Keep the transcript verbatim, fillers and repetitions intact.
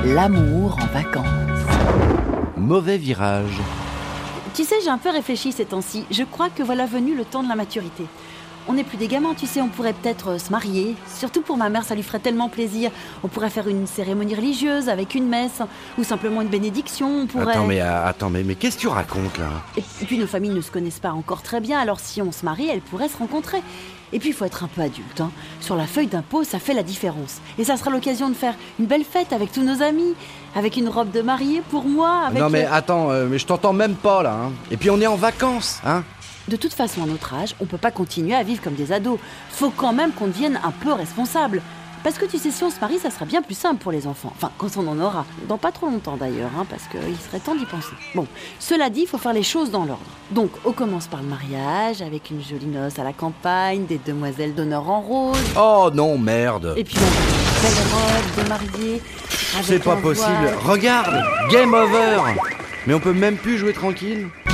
L'amour en vacances. Mauvais virage. Tu sais, j'ai un peu réfléchi ces temps-ci. Je crois que voilà venu le temps de la maturité. On n'est plus des gamins, tu sais, on pourrait peut-être euh, se marier. Surtout pour ma mère, ça lui ferait tellement plaisir. On pourrait faire une cérémonie religieuse avec une messe, ou simplement une bénédiction, on pourrait... Attends, mais, euh, attends, mais, mais qu'est-ce que tu racontes, là? Et puis nos familles ne se connaissent pas encore très bien, alors si on se marie, elles pourraient se rencontrer. Et puis il faut être un peu adulte, hein. Sur la feuille d'impôt, ça fait la différence. Et ça sera l'occasion de faire une belle fête avec tous nos amis, avec une robe de mariée pour moi, avec... Non, mais le... attends, euh, mais je t'entends même pas, là. Hein. Et puis on est en vacances, hein. De toute façon, à notre âge, on peut pas continuer à vivre comme des ados. Faut quand même qu'on devienne un peu responsable. Parce que tu sais, si on se marie, ça sera bien plus simple pour les enfants. Enfin, quand on en aura. Dans pas trop longtemps d'ailleurs, hein, parce qu'il serait temps d'y penser. Bon, cela dit, il faut faire les choses dans l'ordre. Donc, on commence par le mariage, avec une jolie noce à la campagne, des demoiselles d'honneur en rose. Oh non, merde. Et puis, on a une belle robe de mariée. C'est pas possible. Voile. Regarde, game over. Mais on peut même plus jouer tranquille.